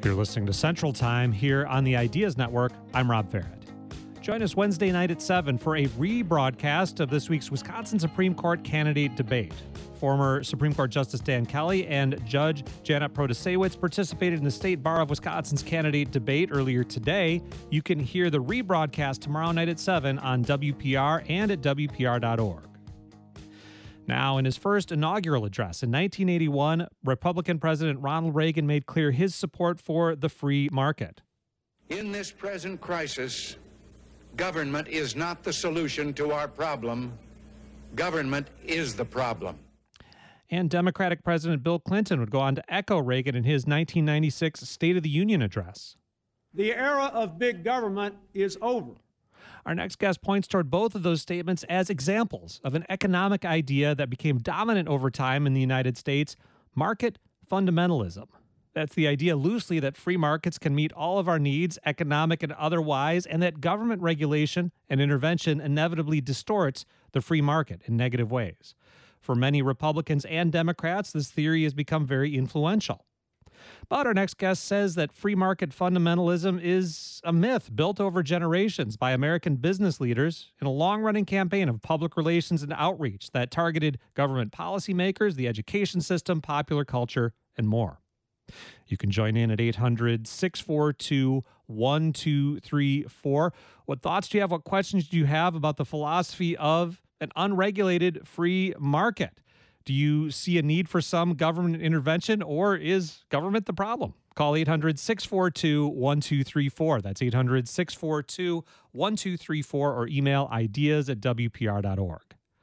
You're listening to Central Time here on the Ideas Network. I'm Rob Farrett. Join us Wednesday night at 7 for a rebroadcast of this week's Wisconsin Supreme Court candidate debate. Former Supreme Court Justice Dan Kelly and Judge Janet Protasiewicz participated in the State Bar of Wisconsin's candidate debate earlier today. You can hear the rebroadcast tomorrow night at 7 on WPR and at WPR.org. Now, in his first inaugural address in 1981, Republican President Ronald Reagan made clear his support for the free market. In this present crisis, government is not the solution to our problem. Government is the problem. And Democratic President Bill Clinton would go on to echo Reagan in his 1996 State of the Union address. The era of big government is over. Our next guest points toward both of those statements as examples of an economic idea that became dominant over time in the United States, market fundamentalism. That's the idea loosely that free markets can meet all of our needs, economic and otherwise, and that government regulation and intervention inevitably distorts the free market in negative ways. For many Republicans and Democrats, this theory has become very influential. But our next guest says that free market fundamentalism is a myth built over generations by American business leaders in a long-running campaign of public relations and outreach that targeted government policymakers, the education system, popular culture, and more. You can join in at 800-642-1234. What thoughts do you have? What questions do you have about the philosophy of an unregulated free market? Do you see a need for some government intervention, or is government the problem? Call 800-642-1234. That's 800-642-1234, or email ideas@wpr.org.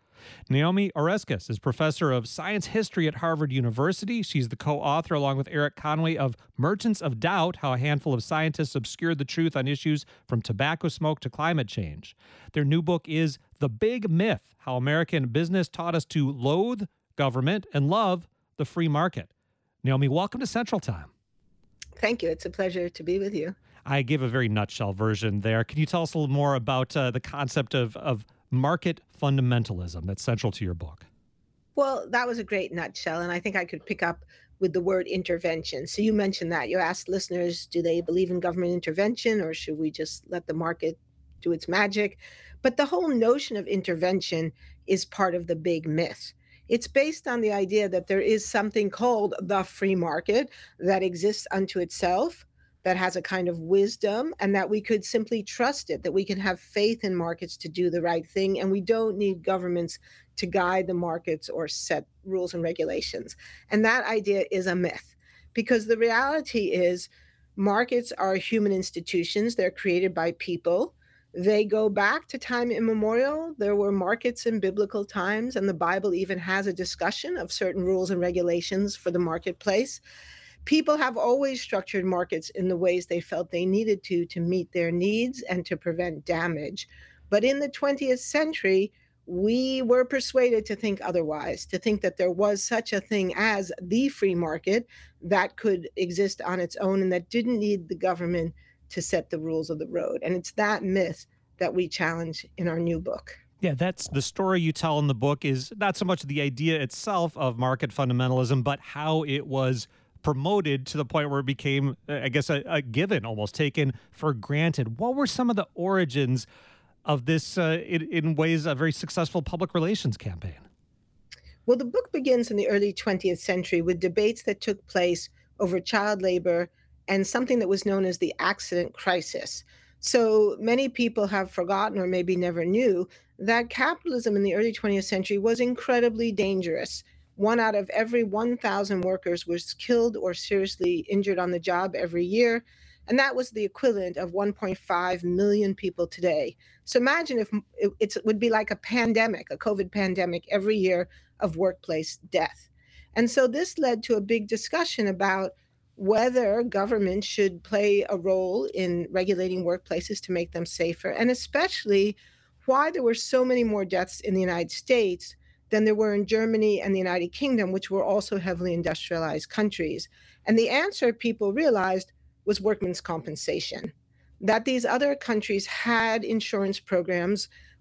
Naomi Oreskes is professor of science history at Harvard University. She's the co-author, along with Eric Conway, of Merchants of Doubt, How a Handful of Scientists Obscured the Truth on Issues from Tobacco Smoke to Climate Change. Their new book is The Big Myth, How American Business Taught Us to Loathe Government and Love the Free Market. Naomi, welcome to Central Time. Thank you. It's a pleasure to be with you. I gave a very nutshell version there. Can you tell us a little more about the concept of market fundamentalism that's central to your book? Well, that was a great nutshell, and I think I could pick up with the word intervention. So you mentioned that. You asked listeners, do they believe in government intervention, or should we just let the market do its magic? But the whole notion of intervention is part of the big myth. It's based on the idea that there is something called the free market that exists unto itself, that has a kind of wisdom, and that we could simply trust it, that we can have faith in markets to do the right thing, and we don't need governments to guide the markets or set rules and regulations. And that idea is a myth, because the reality is markets are human institutions. They're created by people. They go back to time immemorial. There were markets in biblical times, and the Bible even has a discussion of certain rules and regulations for the marketplace. People have always structured markets in the ways they felt they needed to meet their needs and to prevent damage. But in the 20th century, we were persuaded to think otherwise, to think that there was such a thing as the free market that could exist on its own and that didn't need the government to set the rules of the road. And it's that myth that we challenge in our new book. Yeah, that's the story you tell in the book, is not so much the idea itself of market fundamentalism, but how it was promoted to the point where it became, I guess, a given, almost taken for granted. What were some of the origins of this, in ways, a very successful public relations campaign? Well, the book begins in the early 20th century with debates that took place over child labor and something that was known as the accident crisis. So many people have forgotten, or maybe never knew, that capitalism in the early 20th century was incredibly dangerous. 1 out of every 1,000 workers was killed or seriously injured on the job every year. And that was the equivalent of 1.5 million people today. So imagine if it would be like a pandemic, a COVID pandemic every year of workplace death. And so this led to a big discussion about whether government should play a role in regulating workplaces to make them safer, and especially why there were so many more deaths in the United States than there were in Germany and the United Kingdom, which were also heavily industrialized countries. And the answer, people realized, was workmen's compensation, that these other countries had insurance programs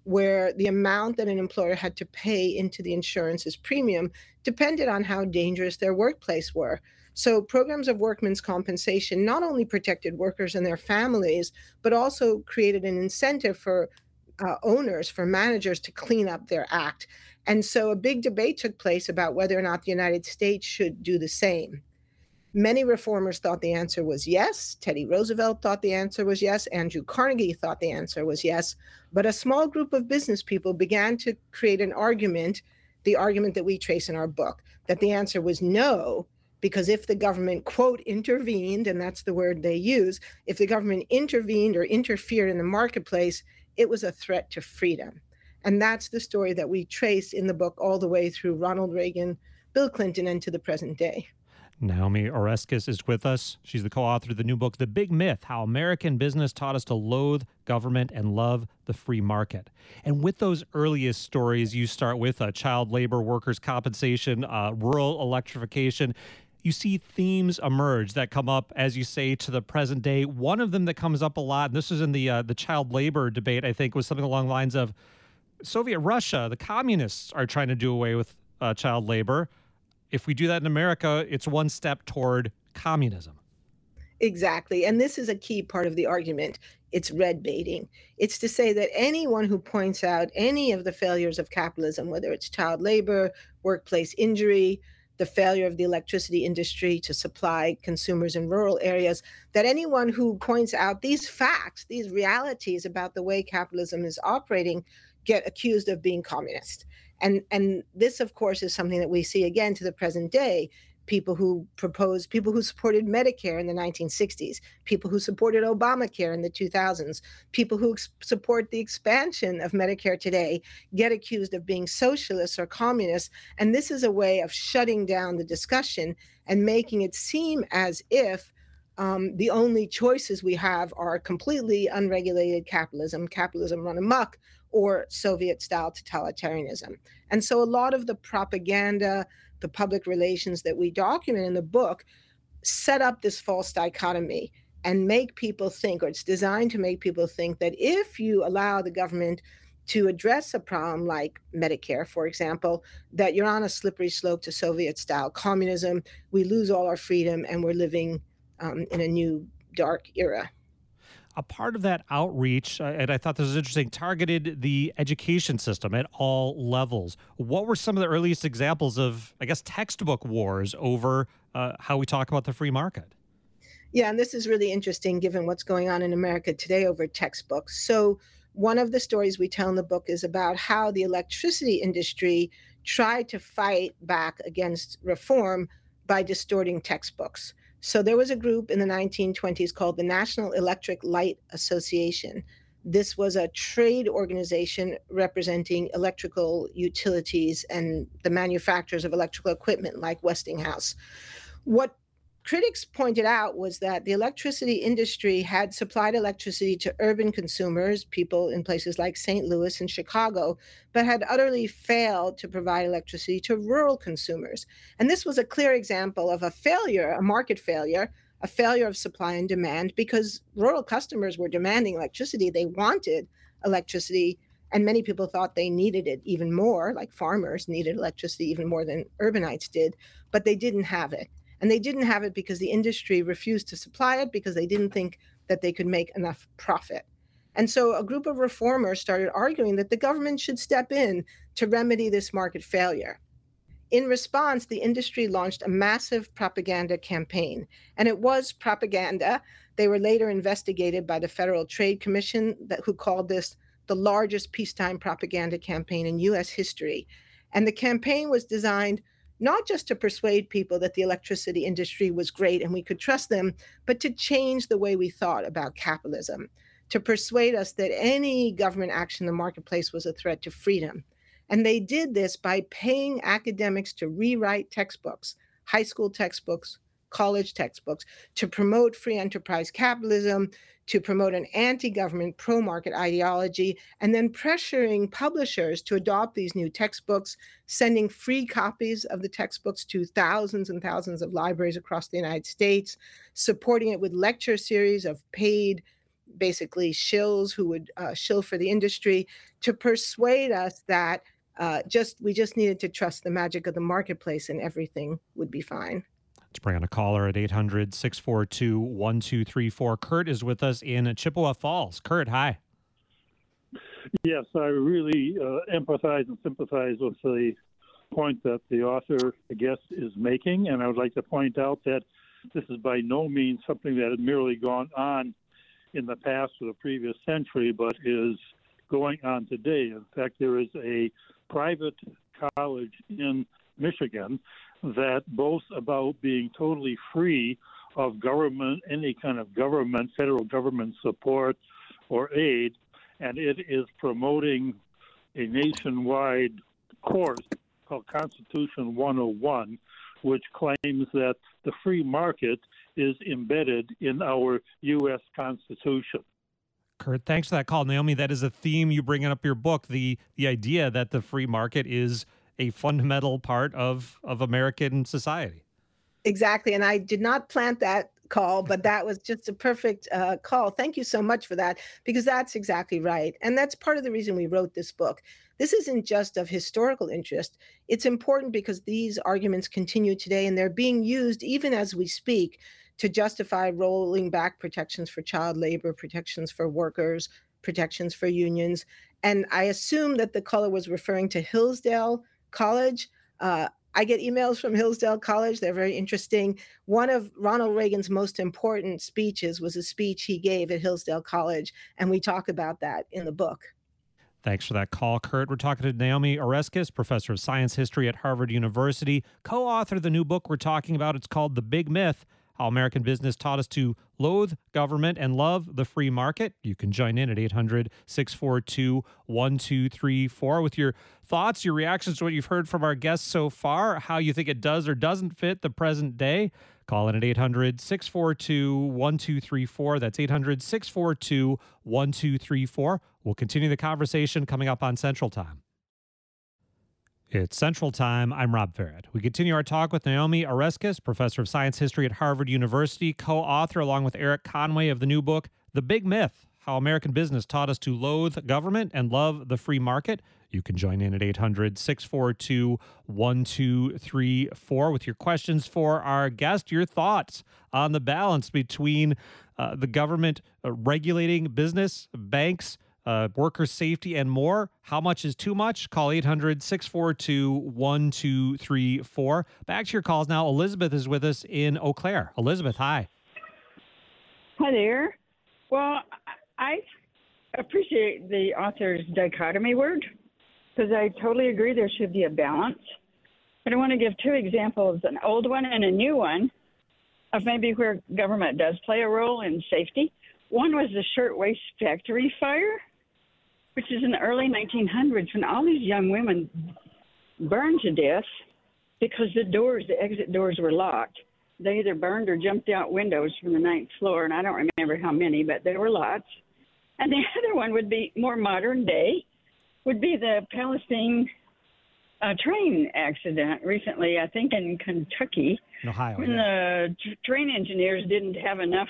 where the amount that an employer had to pay into the insurance's premium depended on how dangerous their workplace were. So programs of workmen's compensation not only protected workers and their families, but also created an incentive for owners, for managers to clean up their act. And so a big debate took place about whether or not the United States should do the same. Many reformers thought the answer was yes. Teddy Roosevelt thought the answer was yes. Andrew Carnegie thought the answer was yes. But a small group of business people began to create an argument, the argument that we trace in our book, that the answer was no, because if the government, quote, intervened, and that's the word they use, if the government intervened or interfered in the marketplace, it was a threat to freedom. And that's the story that we trace in the book all the way through Ronald Reagan, Bill Clinton, and to the present day. Naomi Oreskes is with us. She's the co-author of the new book, The Big Myth, How American Business Taught Us to Loathe Government and Love the Free Market. And with those earliest stories, you start with child labor, workers' compensation, rural electrification. You see themes emerge that come up, as you say, to the present day. One of them that comes up a lot, and this was in the child labor debate, I think, was something along the lines of Soviet Russia, the communists are trying to do away with child labor. If we do that in America, it's one step toward communism. Exactly. And this is a key part of the argument. It's red baiting. It's to say that anyone who points out any of the failures of capitalism, whether it's child labor, workplace injury, the failure of the electricity industry to supply consumers in rural areas, that anyone who points out these facts, these realities about the way capitalism is operating, get accused of being communist. And this, of course, is something that we see again to the present day. People who supported Medicare in the 1960s, people who supported Obamacare in the 2000s, people who support the expansion of Medicare today get accused of being socialists or communists. And this is a way of shutting down the discussion and making it seem as if the only choices we have are completely unregulated capitalism run amok, or Soviet-style totalitarianism. And so a lot of the propaganda, the public relations that we document in the book set up this false dichotomy and make people think, or it's designed to make people think, that if you allow the government to address a problem like Medicare, for example, that you're on a slippery slope to Soviet-style communism, we lose all our freedom, and we're living in a new dark era. A part of that outreach, and I thought this was interesting, targeted the education system at all levels. What were some of the earliest examples of, I guess, textbook wars over how we talk about the free market? Yeah, and this is really interesting given what's going on in America today over textbooks. So one of the stories we tell in the book is about how the electricity industry tried to fight back against reform by distorting textbooks. So there was a group in the 1920s called the National Electric Light Association. This was a trade organization representing electrical utilities and the manufacturers of electrical equipment like Westinghouse. What critics pointed out was that the electricity industry had supplied electricity to urban consumers, people in places like St. Louis and Chicago, but had utterly failed to provide electricity to rural consumers. And this was a clear example of a failure, a market failure, a failure of supply and demand, because rural customers were demanding electricity. They wanted electricity, and many people thought they needed it even more, like farmers needed electricity even more than urbanites did, but they didn't have it. And they didn't have it because the industry refused to supply it because they didn't think that they could make enough profit. And so a group of reformers started arguing that the government should step in to remedy this market failure. In response, the industry launched a massive propaganda campaign. And it was propaganda. They were later investigated by the Federal Trade Commission, who called this the largest peacetime propaganda campaign in U.S. history. And the campaign was designed not just to persuade people that the electricity industry was great and we could trust them, but to change the way we thought about capitalism, to persuade us that any government action in the marketplace was a threat to freedom. And they did this by paying academics to rewrite textbooks, high school textbooks, college textbooks, to promote free enterprise capitalism, to promote an anti-government pro-market ideology, and then pressuring publishers to adopt these new textbooks, sending free copies of the textbooks to thousands and thousands of libraries across the United States, supporting it with lecture series of paid basically shills who would shill for the industry to persuade us that we just needed to trust the magic of the marketplace and everything would be fine. Let's bring on a caller at 800-642-1234. Kurt is with us in Chippewa Falls. Kurt, hi. Yes, I really empathize and sympathize with the point that the author, I guess, is making. And I would like to point out that this is by no means something that had merely gone on in the past or the previous century, but is going on today. In fact, there is a private college in Michigan that boasts about being totally free of government, any kind of government, federal government support or aid, and it is promoting a nationwide course called Constitution 101, which claims that the free market is embedded in our U.S. Constitution. Kurt, thanks for that call. Naomi, that is a theme you bring up your book, the idea that the free market is a fundamental part of American society. Exactly. And I did not plant that call, but that was just a perfect call. Thank you so much for that, because that's exactly right. And that's part of the reason we wrote this book. This isn't just of historical interest. It's important because these arguments continue today, and they're being used even as we speak to justify rolling back protections for child labor, protections for workers, protections for unions. And I assume that the caller was referring to Hillsdale College. I get emails from Hillsdale College. They're very interesting. One of Ronald Reagan's most important speeches was a speech he gave at Hillsdale College, and we talk about that in the book. Thanks for that call, Kurt. We're talking to Naomi Oreskes, professor of science history at Harvard University, co-author of the new book we're talking about. It's called The Big Myth: How American Business Taught Us to Loathe Government and Love the Free Market. You can join in at 800-642-1234 with your thoughts, your reactions to what you've heard from our guests so far, how you think it does or doesn't fit the present day. Call in at 800-642-1234. That's 800-642-1234. We'll continue the conversation coming up on Central Time. It's Central Time. I'm Rob Farrett. We continue our talk with Naomi Oreskes, professor of science history at Harvard University, co-author along with Eric Conway of the new book, The Big Myth: How American Business Taught Us to Loathe Government and Love the Free Market. You can join in at 800-642-1234 with your questions for our guest, your thoughts on the balance between the government regulating business, banks, worker safety, and more. How much is too much? Call 800-642-1234. Back to your calls now. Elizabeth is with us in Eau Claire. Elizabeth, hi. Hi there. Well, I appreciate the author's dichotomy word, because I totally agree there should be a balance. But I want to give two examples, an old one and a new one, of maybe where government does play a role in safety. One was the Shirtwaist Factory fire, which is in the early 1900s, when all these young women burned to death because the exit doors were locked. They either burned or jumped out windows from the 9th floor, and I don't remember how many, but there were lots. And the other one would be more modern day, would be the Palestine train accident recently, I think in Kentucky, in Ohio, when the train engineers didn't have enough.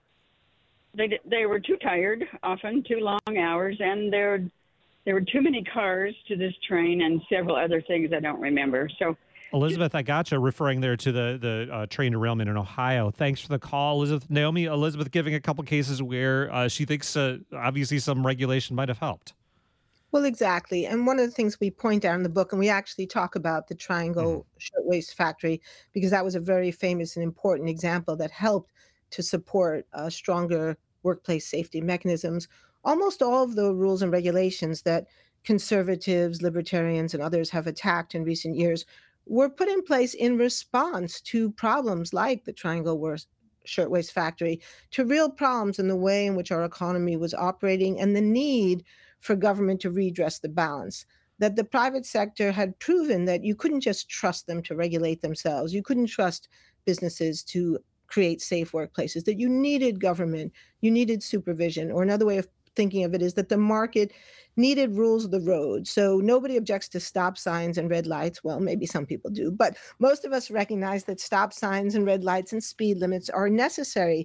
They were too tired, often too long hours, and there were too many cars to this train and several other things I don't remember. So, Elizabeth, I got you referring there to the train derailment in Ohio. Thanks for the call, Elizabeth. Naomi, Elizabeth giving a couple cases where she thinks obviously some regulation might have helped. Well, exactly. And one of the things we point out in the book, and we actually talk about the Triangle Shirtwaist Factory, because that was a very famous and important example that helped to support stronger workplace safety mechanisms. Almost all of the rules and regulations that conservatives, libertarians, and others have attacked in recent years were put in place in response to problems like the Triangle Shirtwaist Factory, to real problems in the way in which our economy was operating and the need for government to redress the balance. That the private sector had proven that you couldn't just trust them to regulate themselves. You couldn't trust businesses to create safe workplaces, that you needed government, you needed supervision. Or another way of thinking of it is that the market needed rules of the road. So nobody objects to stop signs and red lights. Well, maybe some people do, but most of us recognize that stop signs and red lights and speed limits are necessary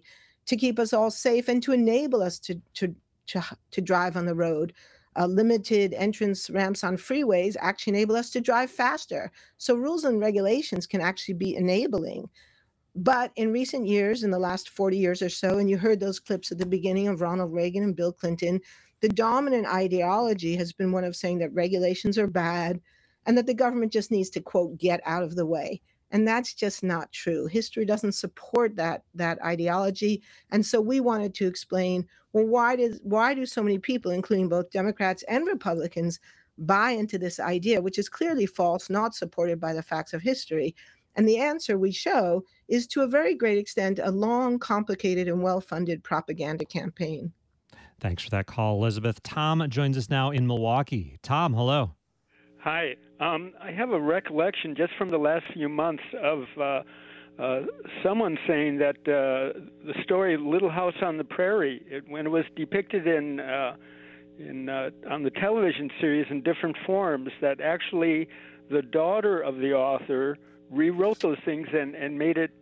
to keep us all safe and to enable us to drive on the road. Limited entrance ramps on freeways actually enable us to drive faster. So rules and regulations can actually be enabling. But in recent years, in the last 40 years or so, and you heard those clips at the beginning of Ronald Reagan and Bill Clinton, the dominant ideology has been one of saying that regulations are bad and that the government just needs to, quote, get out of the way. And that's just not true. History doesn't support that ideology. And so we wanted to explain, well, why do so many people, including both Democrats and Republicans, buy into this idea, which is clearly false, not supported by the facts of history? And the answer we show is, to a very great extent, a long, complicated, and well-funded propaganda campaign. Thanks for that call, Elizabeth. Tom joins us now in Milwaukee. Tom, hello. Hi. I have a recollection just from the last few months of someone saying that the story Little House on the Prairie, when it was depicted on the television series in different forms, that actually the daughter of the author rewrote those things and made it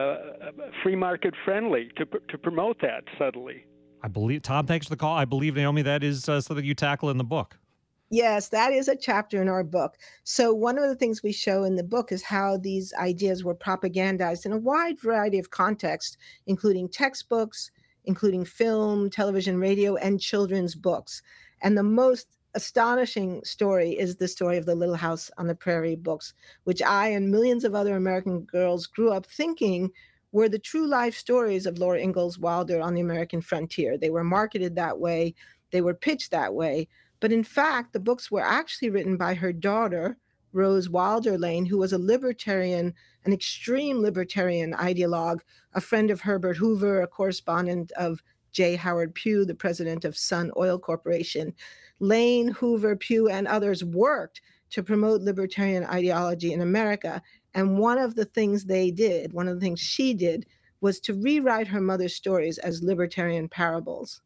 free market friendly to promote that subtly. I believe, Tom, thanks for the call. I believe, Naomi, that is something you tackle in the book. Yes, that is a chapter in our book. So one of the things we show in the book is how these ideas were propagandized in a wide variety of contexts, including textbooks, including film, television, radio, and children's books. And the most astonishing story is the story of the Little House on the Prairie books, which I and millions of other American girls grew up thinking were the true life stories of Laura Ingalls Wilder on the American frontier. They were marketed that way. They were pitched that way. But in fact, the books were actually written by her daughter, Rose Wilder Lane, who was a libertarian, an extreme libertarian ideologue, a friend of Herbert Hoover, a correspondent of J. Howard Pugh, the president of Sun Oil Corporation. Lane, Hoover, Pugh, and others worked to promote libertarian ideology in America. And one of the things they did, one of the things she did, was to rewrite her mother's stories as libertarian parables.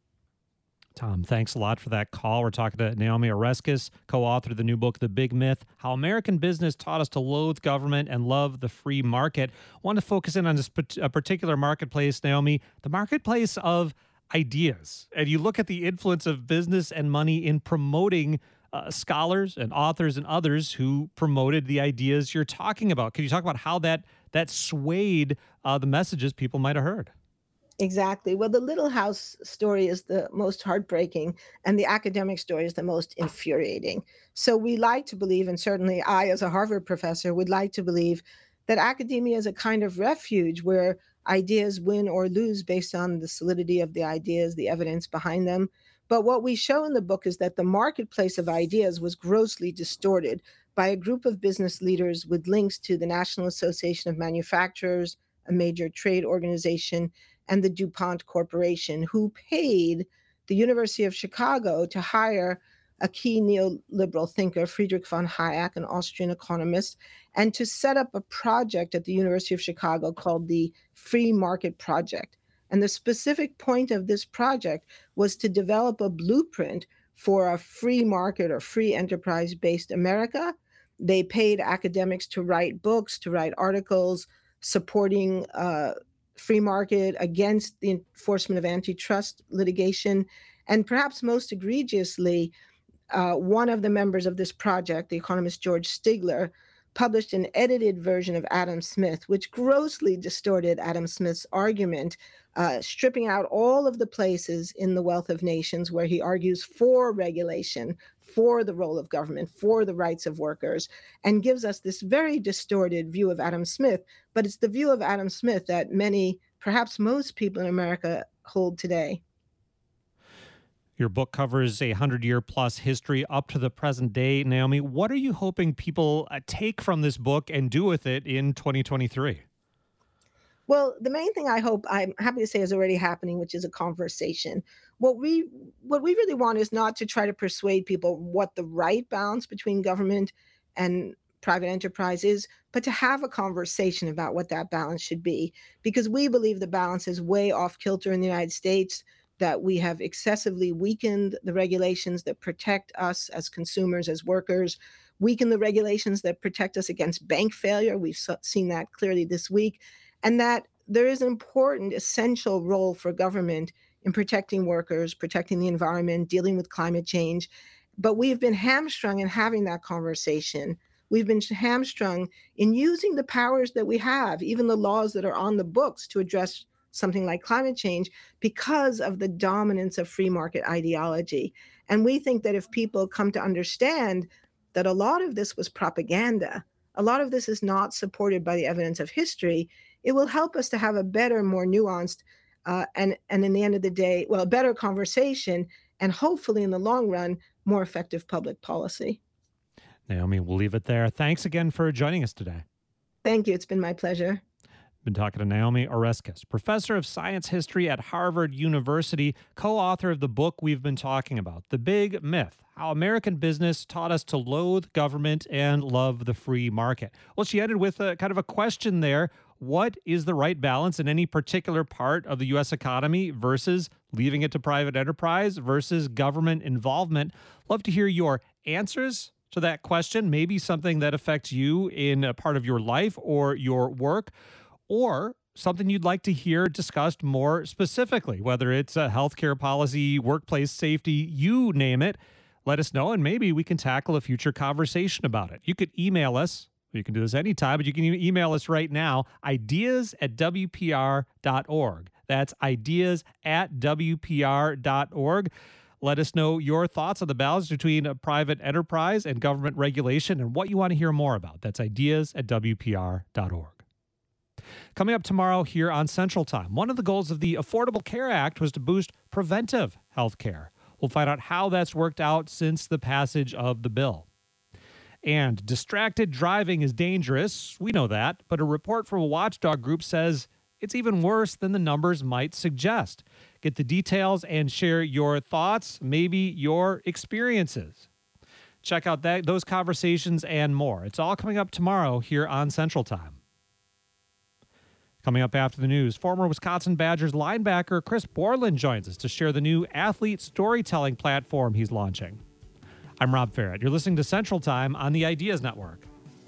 Tom, thanks a lot for that call. We're talking to Naomi Oreskes, co-author of the new book, The Big Myth, How American Business Taught Us to Loathe Government and Love the Free Market. I want to focus in on a particular marketplace, Naomi, the marketplace of ideas. And you look at the influence of business and money in promoting scholars and authors and others who promoted the ideas you're talking about. Can you talk about how that swayed the messages people might have heard? Exactly. Well, the Little House story is the most heartbreaking, and the academic story is the most infuriating. So we like to believe, and certainly I, as a Harvard professor, would like to believe that academia is a kind of refuge where ideas win or lose based on the solidity of the ideas, the evidence behind them. But what we show in the book is that the marketplace of ideas was grossly distorted by a group of business leaders with links to the National Association of Manufacturers, a major trade organization, and the DuPont Corporation, who paid the University of Chicago to hire a key neoliberal thinker, Friedrich von Hayek, an Austrian economist, and to set up a project at the University of Chicago called the Free Market Project. And the specific point of this project was to develop a blueprint for a free market or free enterprise-based America. They paid academics to write books, to write articles supporting free market, against the enforcement of antitrust litigation. And perhaps most egregiously, one of the members of this project, the economist George Stigler, published an edited version of Adam Smith, which grossly distorted Adam Smith's argument, stripping out all of the places in The Wealth of Nations where he argues for regulation, for the role of government, for the rights of workers, and gives us this very distorted view of Adam Smith. But it's the view of Adam Smith that many, perhaps most people in America hold today. Your book covers a 100-year-plus history up to the present day. Naomi, what are you hoping people take from this book and do with it in 2023? Well, the main thing I hope, I'm happy to say, is already happening, which is a conversation. What we really want is not to try to persuade people what the right balance between government and private enterprise is, but to have a conversation about what that balance should be. Because we believe the balance is way off kilter in the United States, that we have excessively weakened the regulations that protect us as consumers, as workers, weakened the regulations that protect us against bank failure. We've seen that clearly this week. And that there is an important, essential role for government in protecting workers, protecting the environment, dealing with climate change. But we've been hamstrung in having that conversation. We've been hamstrung in using the powers that we have, even the laws that are on the books to address something like climate change, because of the dominance of free market ideology. And we think that if people come to understand that a lot of this was propaganda, a lot of this is not supported by the evidence of history, it will help us to have a better, more nuanced, and in the end of the day, well, a better conversation, and hopefully in the long run, more effective public policy. Naomi, we'll leave it there. Thanks again for joining us today. Thank you. It's been my pleasure. Been talking to Naomi Oreskes, professor of science history at Harvard University, co-author of the book we've been talking about, The Big Myth: How American Business Taught Us to Loathe Government and Love the Free Market. Well, she ended with a kind of a question there. What is the right balance in any particular part of the U.S. economy versus leaving it to private enterprise versus government involvement? Love to hear your answers to that question, maybe something that affects you in a part of your life or your work, or something you'd like to hear discussed more specifically, whether it's a healthcare policy, workplace safety, you name it. Let us know, and maybe we can tackle a future conversation about it. You could email us. You can do this anytime, but you can email us right now, ideas@wpr.org. That's ideas@wpr.org. Let us know your thoughts on the balance between a private enterprise and government regulation and what you want to hear more about. That's ideas@wpr.org. Coming up tomorrow here on Central Time, one of the goals of the Affordable Care Act was to boost preventive health care. We'll find out how that's worked out since the passage of the bill. And distracted driving is dangerous. We know that. But a report from a watchdog group says it's even worse than the numbers might suggest. Get the details and share your thoughts, maybe your experiences. Check out those conversations and more. It's all coming up tomorrow here on Central Time. Coming up after the news, former Wisconsin Badgers linebacker Chris Borland joins us to share the new athlete storytelling platform he's launching. I'm Rob Farrett. You're listening to Central Time on the Ideas Network.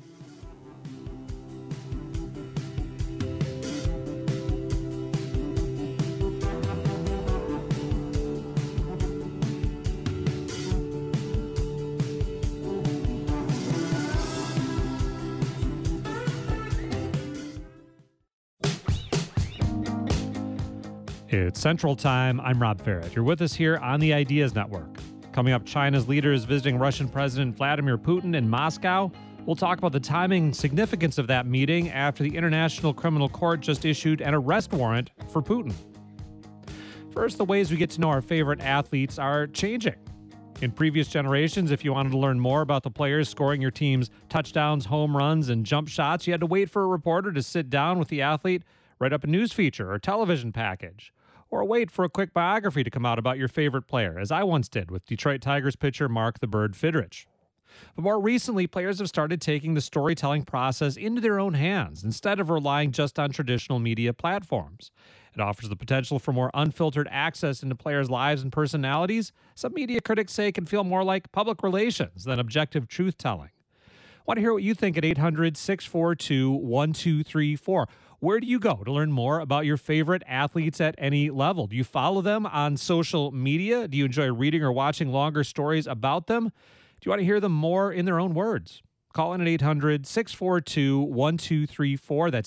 It's Central Time. I'm Rob Farrett. You're with us here on the Ideas Network. Coming up, China's leader is visiting Russian President Vladimir Putin in Moscow. We'll talk about the timing and significance of that meeting after the International Criminal Court just issued an arrest warrant for Putin. First, the ways we get to know our favorite athletes are changing. In previous generations, if you wanted to learn more about the players scoring your team's touchdowns, home runs, and jump shots, you had to wait for a reporter to sit down with the athlete, write up a news feature or television package, or wait for a quick biography to come out about your favorite player, as I once did with Detroit Tigers pitcher Mark the Bird Fidrych. But more recently, players have started taking the storytelling process into their own hands instead of relying just on traditional media platforms. It offers the potential for more unfiltered access into players' lives and personalities. Some media critics say it can feel more like public relations than objective truth-telling. I want to hear what you think at 800-642-1234. Where do you go to learn more about your favorite athletes at any level? Do you follow them on social media? Do you enjoy reading or watching longer stories about them? Do you want to hear them more in their own words? Call in at 800-642-1234. That's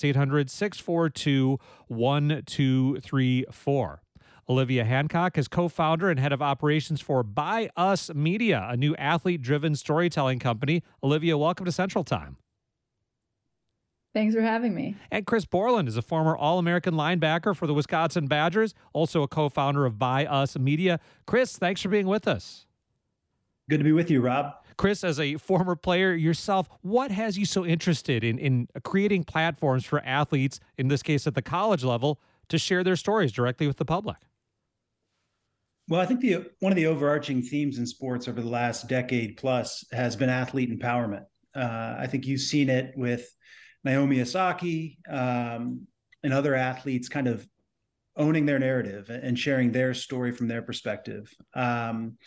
800-642-1234. Olivia Hancock is co-founder and head of operations for By Us Media, a new athlete-driven storytelling company. Olivia, welcome to Central Time. Thanks for having me. And Chris Borland is a former All-American linebacker for the Wisconsin Badgers, also a co-founder of By Us Media. Chris, thanks for being with us. Good to be with you, Rob. Chris, as a former player yourself, what has you so interested in creating platforms for athletes, in this case at the college level, to share their stories directly with the public? Well, I think one of the overarching themes in sports over the last decade plus has been athlete empowerment. I think you've seen it with Naomi Osaka and other athletes kind of owning their narrative and sharing their story from their perspective.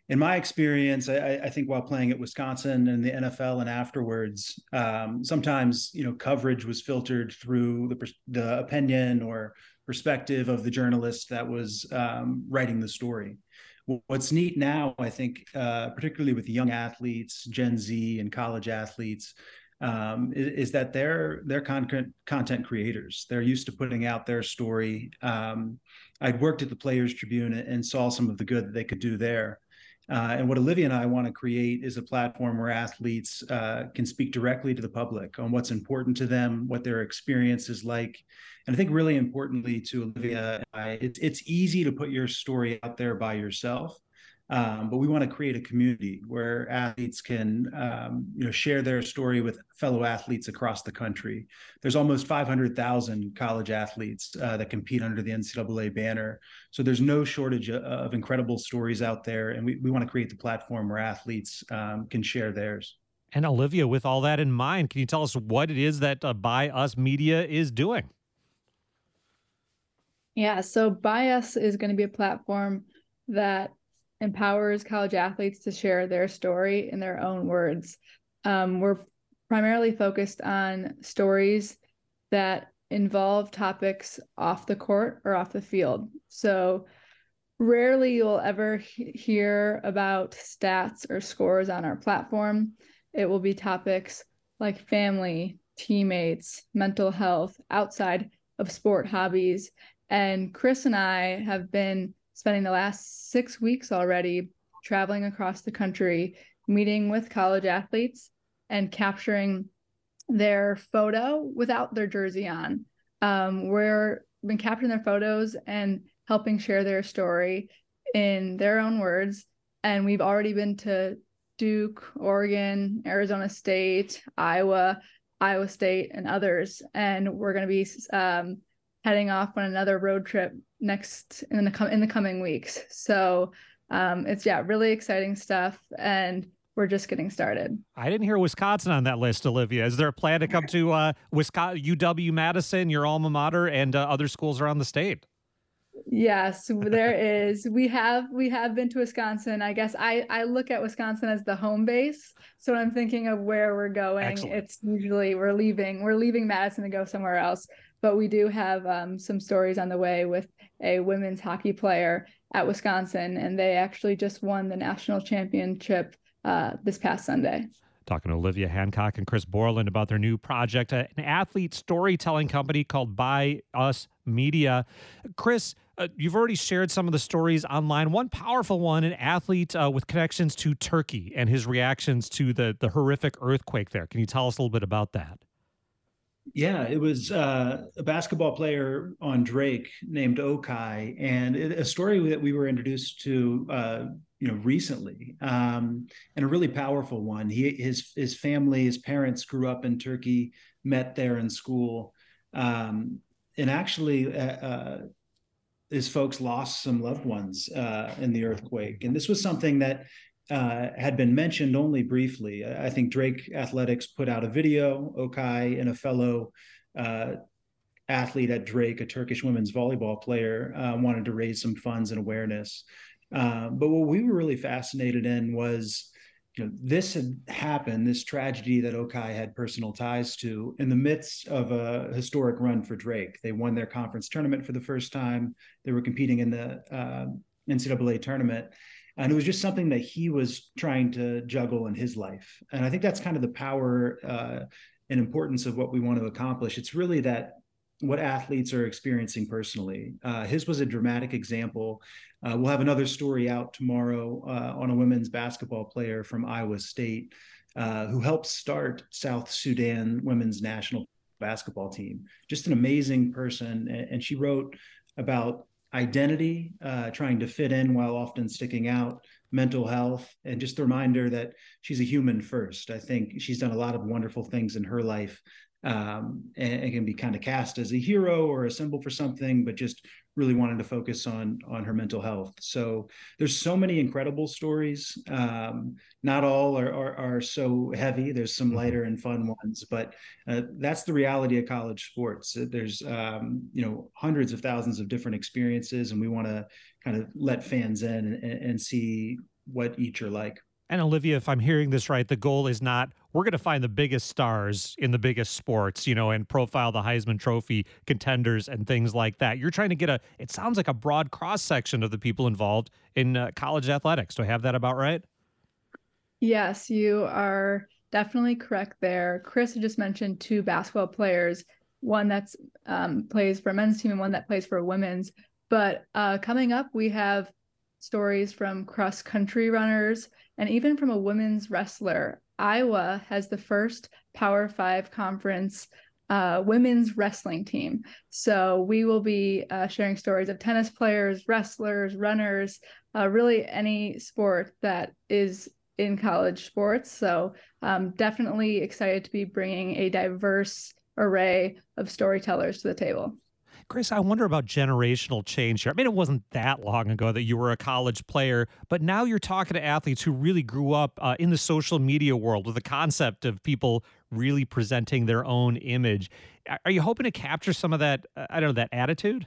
in my experience, I think while playing at Wisconsin and the NFL and afterwards, sometimes coverage was filtered through the opinion or perspective of the journalist that was writing the story. What's neat now, I think, particularly with young athletes, Gen Z and college athletes, is that they're content creators. They're used to putting out their story. I'd worked at the Players Tribune and saw some of the good that they could do there. And what Olivia and I want to create is a platform where athletes can speak directly to the public on what's important to them, what their experience is like. And I think really importantly to Olivia, it's easy to put your story out there by yourself. But we want to create a community where athletes can, share their story with fellow athletes across the country. There's almost 500,000 college athletes that compete under the NCAA banner. So there's no shortage of incredible stories out there. And we want to create the platform where athletes can share theirs. And Olivia, with all that in mind, can you tell us what it is that By Us Media is doing? Yeah, so By Us is going to be a platform that empowers college athletes to share their story in their own words. We're primarily focused on stories that involve topics off the court or off the field. So rarely you'll ever hear about stats or scores on our platform. It will be topics like family, teammates, mental health, outside of sport hobbies. And Chris and I have been spending the last 6 weeks already traveling across the country, meeting with college athletes and capturing their photo without their jersey on. We've been capturing their photos and helping share their story in their own words. And we've already been to Duke, Oregon, Arizona State, Iowa State, and others. And we're going to be heading off on another road trip next in the coming weeks. So it's really exciting stuff, and we're just getting started. I didn't hear Wisconsin on that list, Olivia. Is there a plan to come to Wisconsin, UW-Madison, your alma mater, and other schools around the state? Yes, there is. We have been to Wisconsin. I guess I look at Wisconsin as the home base. So when I'm thinking of where we're going, Excellent. It's usually we're leaving Madison to go somewhere else. But we do have some stories on the way with a women's hockey player at Wisconsin, and they actually just won the national championship this past Sunday. Talking to Olivia Hancock and Chris Borland about their new project, an athlete storytelling company called By Us Media. Chris, you've already shared some of the stories online. One powerful one, an athlete with connections to Turkey and his reactions to the horrific earthquake there. Can you tell us a little bit about that? Yeah, it was a basketball player on Drake named Okay, and a story that we were introduced to, recently, and a really powerful one. His family, his parents grew up in Turkey, met there in school, and actually, his folks lost some loved ones in the earthquake. And this was something that had been mentioned only briefly. I think Drake Athletics put out a video. Okay and a fellow athlete at Drake, a Turkish women's volleyball player, wanted to raise some funds and awareness. But what we were really fascinated in was, this had happened, this tragedy that Okay had personal ties to, in the midst of a historic run for Drake. They won their conference tournament for the first time. They were competing in the NCAA tournament. And it was just something that he was trying to juggle in his life. And I think that's kind of the power and importance of what we want to accomplish. It's really that what athletes are experiencing personally. His was a dramatic example. We'll have another story out tomorrow on a women's basketball player from Iowa State who helped start South Sudan women's national basketball team. Just an amazing person. And she wrote about identity, trying to fit in while often sticking out, mental health, and just a reminder that she's a human first. I think she's done a lot of wonderful things in her life, and can be kind of cast as a hero or a symbol for something, but just really wanted to focus on her mental health. So there's so many incredible stories. Not all are so heavy. There's some lighter and fun ones, but that's the reality of college sports. There's hundreds of thousands of different experiences, and we want to kind of let fans in and see what each are like. And Olivia, if I'm hearing this right, the goal is not we're going to find the biggest stars in the biggest sports, and profile the Heisman Trophy contenders and things like that. You're trying to get it sounds like a broad cross section of the people involved in college athletics. Do I have that about right? Yes, you are definitely correct there. Chris had just mentioned two basketball players, one that's plays for a men's team and one that plays for a women's. But coming up, we have stories from cross country runners and even from a women's wrestler. Iowa has the first Power 5 conference women's wrestling team. So we will be sharing stories of tennis players, wrestlers, runners, really any sport that is in college sports. So definitely excited to be bringing a diverse array of storytellers to the table. Chris, I wonder about generational change here. I mean, it wasn't that long ago that you were a college player, but now you're talking to athletes who really grew up in the social media world with the concept of people really presenting their own image. Are you hoping to capture some of that, that attitude?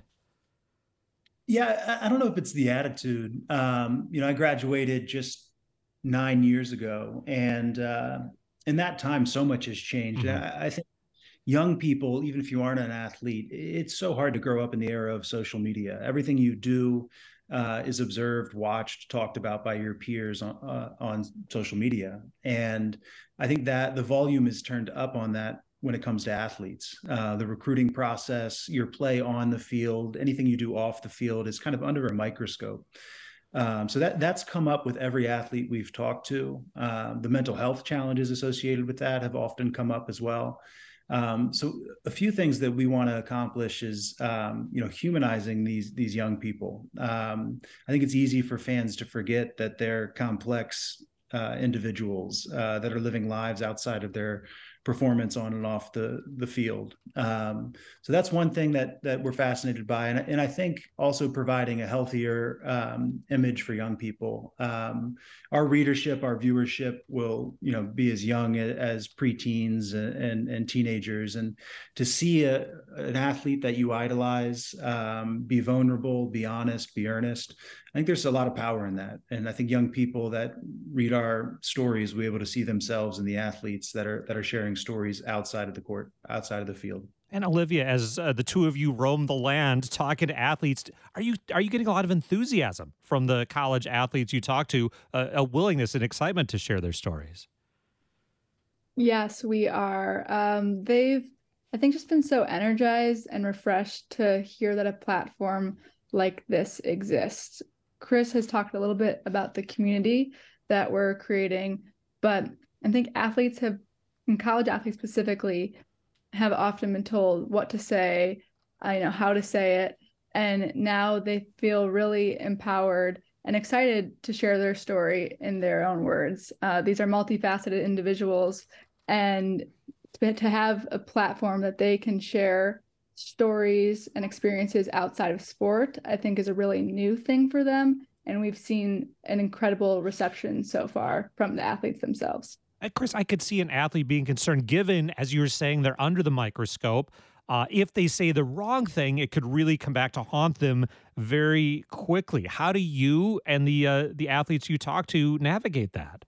Yeah, I don't know if it's the attitude. I graduated just 9 years ago, and in that time, so much has changed. I think young people, even if you aren't an athlete, it's so hard to grow up in the era of social media. Everything you do is observed, watched, talked about by your peers on social media. And I think that the volume is turned up on that when it comes to athletes. The recruiting process, your play on the field, anything you do off the field is kind of under a microscope. So that's come up with every athlete we've talked to. The mental health challenges associated with that have often come up as well. So a few things that we want to accomplish is, humanizing these young people. I think it's easy for fans to forget that they're complex individuals that are living lives outside of their performance on and off the field. So that's one thing that we're fascinated by. And I think also providing a healthier image for young people. Our readership, our viewership will, be as young as preteens and teenagers. And to see an athlete that you idolize, be vulnerable, be honest, be earnest, I think there's a lot of power in that. And I think young people that read our stories will be able to see themselves in the athletes that are sharing stories outside of the court, outside of the field. And Olivia, as the two of you roam the land talking to athletes, are you getting a lot of enthusiasm from the college athletes you talk to, a willingness and excitement to share their stories? Yes, we are. They've, I think, just been so energized and refreshed to hear that a platform like this exists. Chris has talked a little bit about the community that we're creating, but I think athletes have, and college athletes specifically, have often been told what to say, how to say it, and now they feel really empowered and excited to share their story in their own words. These are multifaceted individuals, and to have a platform that they can share stories and experiences outside of sport, I think is a really new thing for them. And we've seen an incredible reception so far from the athletes themselves. Chris, I could see an athlete being concerned, given, as you were saying, they're under the microscope. If they say the wrong thing, it could really come back to haunt them very quickly. How do you and the athletes you talk to navigate that?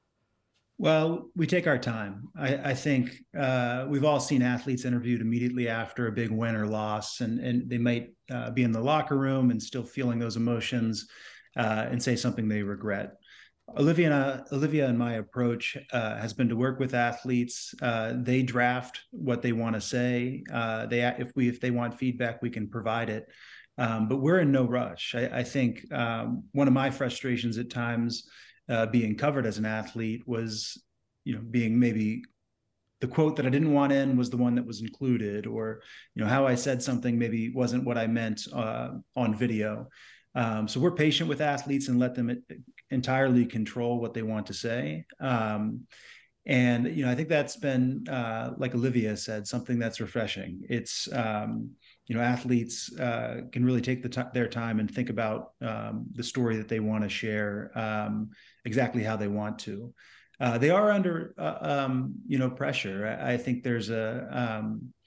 Well, we take our time. I think we've all seen athletes interviewed immediately after a big win or loss, and they might be in the locker room and still feeling those emotions and say something they regret. Olivia and my approach has been to work with athletes. They draft what they want to say. If they want feedback, we can provide it. But we're in no rush. I think one of my frustrations at times being covered as an athlete was, being maybe the quote that I didn't want in was the one that was included, or, how I said something maybe wasn't what I meant on video. So we're patient with athletes and let them entirely control what they want to say. And, I think that's been, like Olivia said, something that's refreshing. It's, athletes can really take their time and think about the story that they want to share exactly how they want to. They are under, pressure. I think there's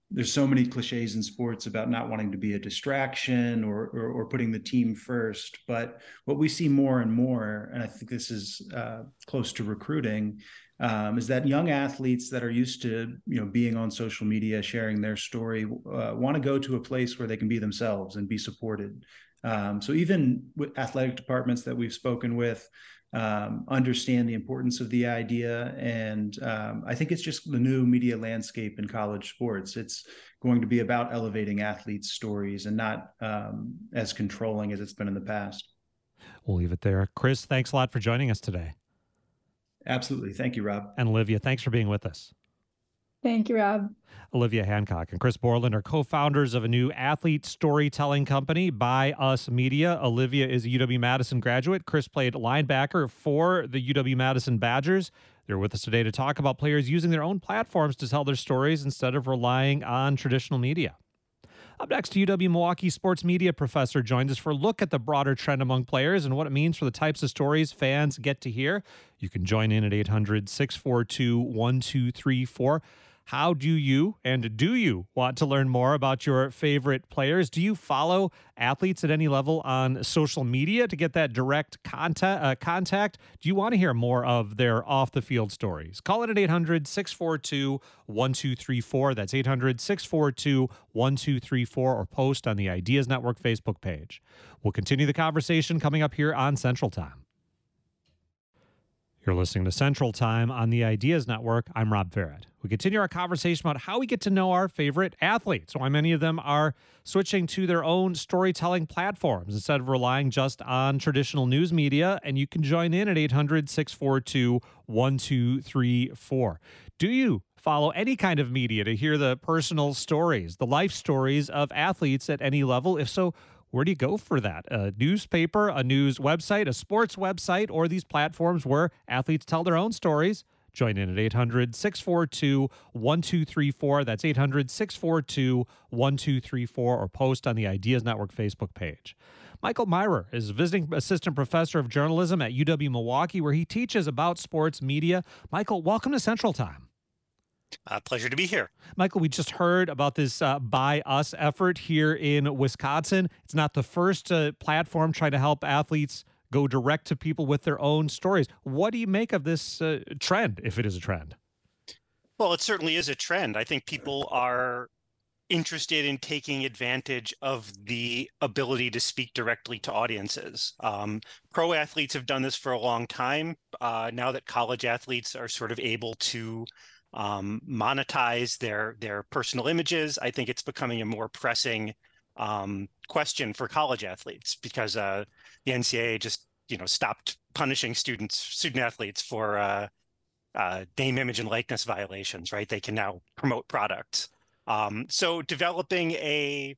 there's so many cliches in sports about not wanting to be a distraction or putting the team first. But what we see more and more, and I think this is close to recruiting, is that young athletes that are used to being on social media, sharing their story, want to go to a place where they can be themselves and be supported. So even with athletic departments that we've spoken with, understand the importance of the idea. And I think it's just the new media landscape in college sports. It's going to be about elevating athletes' stories and not as controlling as it's been in the past. We'll leave it there. Chris, thanks a lot for joining us today. Absolutely. Thank you, Rob. And Olivia, thanks for being with us. Thank you, Rob. Olivia Hancock and Chris Borland are co-founders of a new athlete storytelling company, By Us Media. Olivia is a UW-Madison graduate. Chris played linebacker for the UW-Madison Badgers. They're with us today to talk about players using their own platforms to tell their stories instead of relying on traditional media. Up next, UW-Milwaukee sports media professor joins us for a look at the broader trend among players and what it means for the types of stories fans get to hear. You can join in at 800-642-1234. How do you want to learn more about your favorite players? Do you follow athletes at any level on social media to get that direct contact? Do you want to hear more of their off-the-field stories? Call it at 800-642-1234. That's 800-642-1234, or post on the Ideas Network Facebook page. We'll continue the conversation coming up here on Central Time. You're listening to Central Time on the Ideas Network. I'm Rob Farrett. We continue our conversation about how we get to know our favorite athletes, why many of them are switching to their own storytelling platforms instead of relying just on traditional news media. And you can join in at 800-642-1234. Do you follow any kind of media to hear the personal stories, the life stories of athletes at any level? If so, where do you go for that? A newspaper, a news website, a sports website, or these platforms where athletes tell their own stories? Join in at 800-642-1234. That's 800-642-1234, or post on the Ideas Network Facebook page. Michael Myrer is a visiting assistant professor of journalism at UW-Milwaukee, where he teaches about sports media. Michael, welcome to Central Time. Pleasure to be here. Michael, we just heard about this By Us effort here in Wisconsin. It's not the first platform trying to help athletes go direct to people with their own stories. What do you make of this trend, if it is a trend? Well, it certainly is a trend. I think people are interested in taking advantage of the ability to speak directly to audiences. Pro athletes have done this for a long time. Now that college athletes are sort of able to monetize their personal images, I think it's becoming a more pressing question for college athletes, because the NCAA just stopped punishing student athletes for name, image, and likeness violations. Right? They can now promote products. So developing a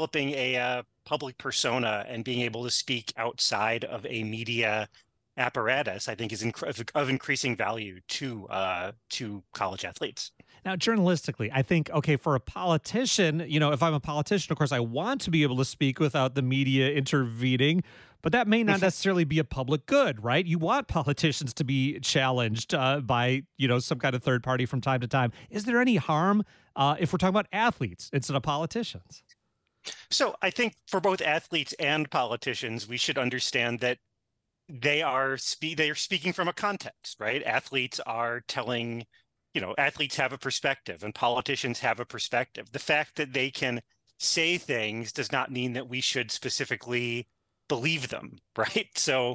public persona and being able to speak outside of a media apparatus, I think, is of increasing value to college athletes. Now, journalistically, I think, okay, for a politician, if I'm a politician, of course, I want to be able to speak without the media intervening, but that may not necessarily be a public good, right? You want politicians to be challenged by, some kind of third party from time to time. Is there any harm if we're talking about athletes instead of politicians? So I think for both athletes and politicians, we should understand that they are speaking from a context, right? Athletes are telling, athletes have a perspective and politicians have a perspective. The fact that they can say things does not mean that we should specifically believe them, right? So,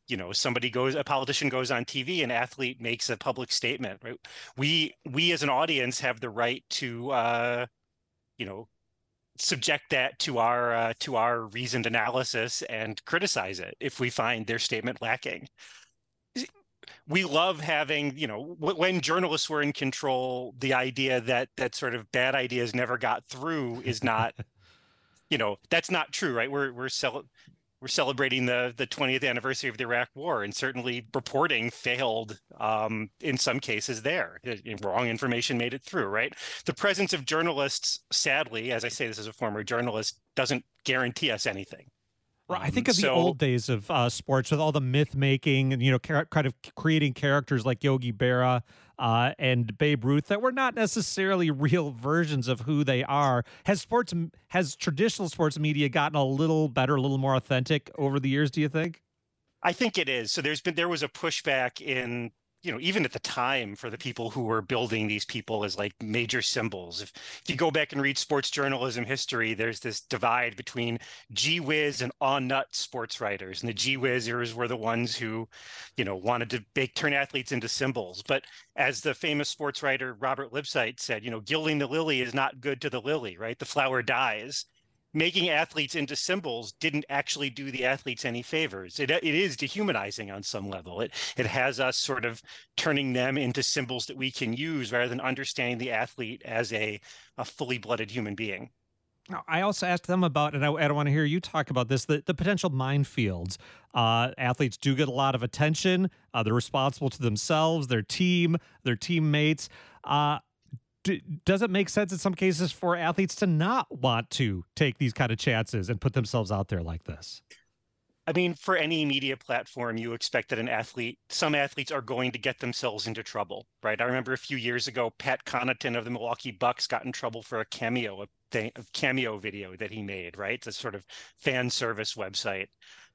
a politician goes on TV, an athlete makes a public statement, right? We as an audience have the right to, subject that to our reasoned analysis and criticize it if we find their statement lacking. We love having, when journalists were in control, the idea that sort of bad ideas never got through is not, that's not true, right? We're celebrating the 20th anniversary of the Iraq War, and certainly reporting failed in some cases there. Wrong information made it through, right? The presence of journalists, sadly, as I say this as a former journalist, doesn't guarantee us anything. Right. I think of the old days of sports with all the myth making and, kind of creating characters like Yogi Berra and Babe Ruth that were not necessarily real versions of who they are. Has traditional sports media gotten a little better, a little more authentic over the years, do you think? I think it is. So there was a pushback in, even at the time for the people who were building these people as like major symbols. If you go back and read sports journalism history, there's this divide between gee whiz and on-nut sports writers. And the gee whizzers were the ones who, wanted to turn athletes into symbols. But as the famous sports writer Robert Lipsyte said, gilding the lily is not good to the lily, right? The flower dies. Making athletes into symbols didn't actually do the athletes any favors. It is dehumanizing on some level. It has us sort of turning them into symbols that we can use rather than understanding the athlete as a fully blooded human being. Now, I also asked them about, and I want to hear you talk about this, the potential minefields. Athletes do get a lot of attention. They're responsible to themselves, their team, their teammates. Does it make sense in some cases for athletes to not want to take these kind of chances and put themselves out there like this? I mean, for any media platform, you expect that some athletes are going to get themselves into trouble, right? I remember a few years ago, Pat Connaughton of the Milwaukee Bucks got in trouble for a cameo video that he made, right? It's a sort of fan service website.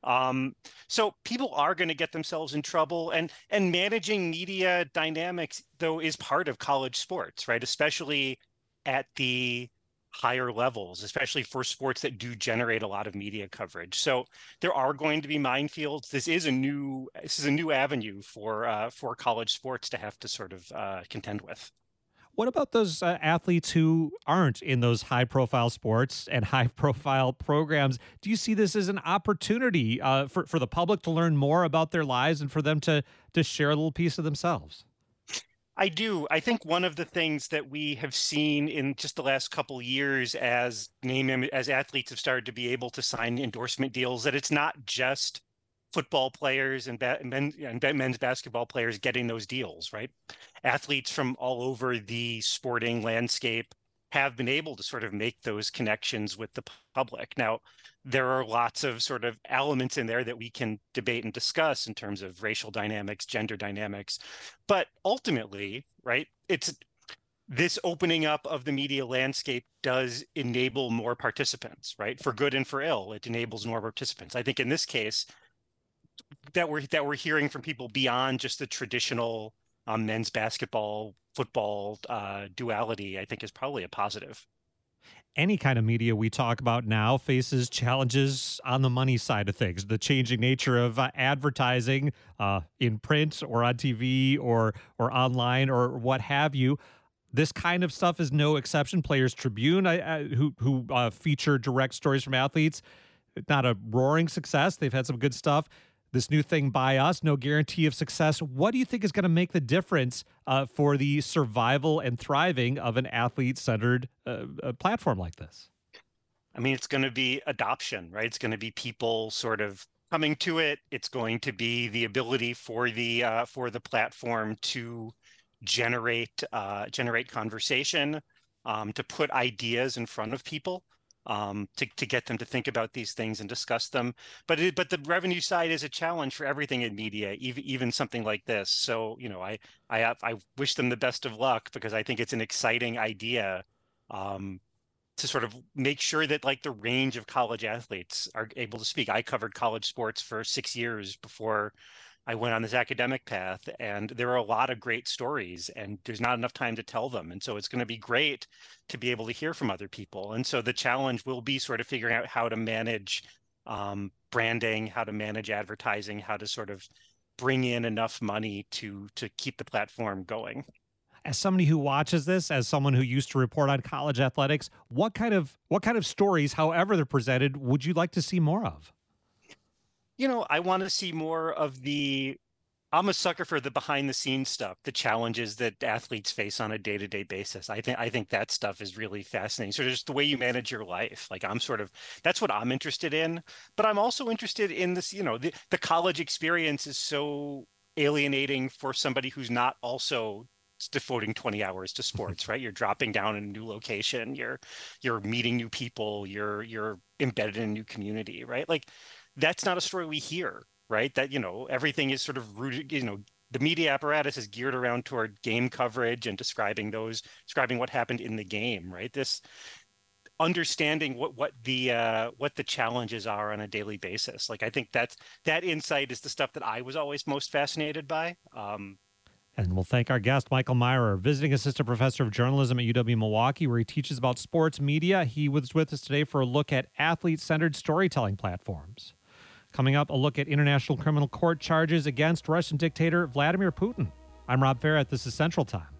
So people are going to get themselves in trouble, and managing media dynamics, though, is part of college sports, right? Especially at the higher levels, especially for sports that do generate a lot of media coverage. So there are going to be minefields. This is a new avenue for college sports to have to sort of contend with. What about those athletes who aren't in those high-profile sports and high-profile programs? Do you see this as an opportunity for the public to learn more about their lives and for them to share a little piece of themselves? I do. I think one of the things that we have seen in just the last couple of years as athletes have started to be able to sign endorsement deals, that it's not just football players and men's basketball players getting those deals, right? Athletes from all over the sporting landscape have been able to sort of make those connections with the public. Now, there are lots of sort of elements in there that we can debate and discuss in terms of racial dynamics, gender dynamics, but ultimately, right, it's this opening up of the media landscape does enable more participants, right? For good and for ill, it enables more participants. I think in this case, that we're hearing from people beyond just the traditional men's basketball, football duality, I think is probably a positive. Any kind of media we talk about now faces challenges on the money side of things. The changing nature of advertising in print or on TV or online or what have you. This kind of stuff is no exception. Players Tribune, who feature direct stories from athletes, not a roaring success. They've had some good stuff. This new thing by us, no guarantee of success. What do you think is going to make the difference for the survival and thriving of an athlete-centered platform like this? I mean, it's going to be adoption, right? It's going to be people sort of coming to it. It's going to be the ability for the platform to generate conversation, to put ideas in front of people. To get them to think about these things and discuss them. But the revenue side is a challenge for everything in media, even something like this. So, I wish them the best of luck because I think it's an exciting idea to sort of make sure that like the range of college athletes are able to speak. I covered college sports for 6 years before I went on this academic path, and there are a lot of great stories and there's not enough time to tell them. And so it's going to be great to be able to hear from other people. And so the challenge will be sort of figuring out how to manage branding, how to manage advertising, how to sort of bring in enough money to keep the platform going. As somebody who watches this, as someone who used to report on college athletics, what kind of stories, however they're presented, would you like to see more of? I want to see more of I'm a sucker for the behind the scenes stuff, the challenges that athletes face on a day-to-day basis. I think that stuff is really fascinating. So just the way you manage your life, like that's what I'm interested in, but I'm also interested in this, the college experience is so alienating for somebody who's not also devoting 20 hours to sports, right? You're dropping down in a new location, you're meeting new people, you're embedded in a new community, right? Like that's not a story we hear, right? That, everything is sort of rooted, the media apparatus is geared around toward game coverage and describing what happened in the game, right? This understanding what the challenges are on a daily basis. Like, I think that insight is the stuff that I was always most fascinated by. And we'll thank our guest, Michael Meirer, visiting assistant professor of journalism at UW-Milwaukee, where he teaches about sports media. He was with us today for a look at athlete-centered storytelling platforms. Coming up, a look at International Criminal Court charges against Russian dictator Vladimir Putin. I'm Rob Farrett. This is Central Time.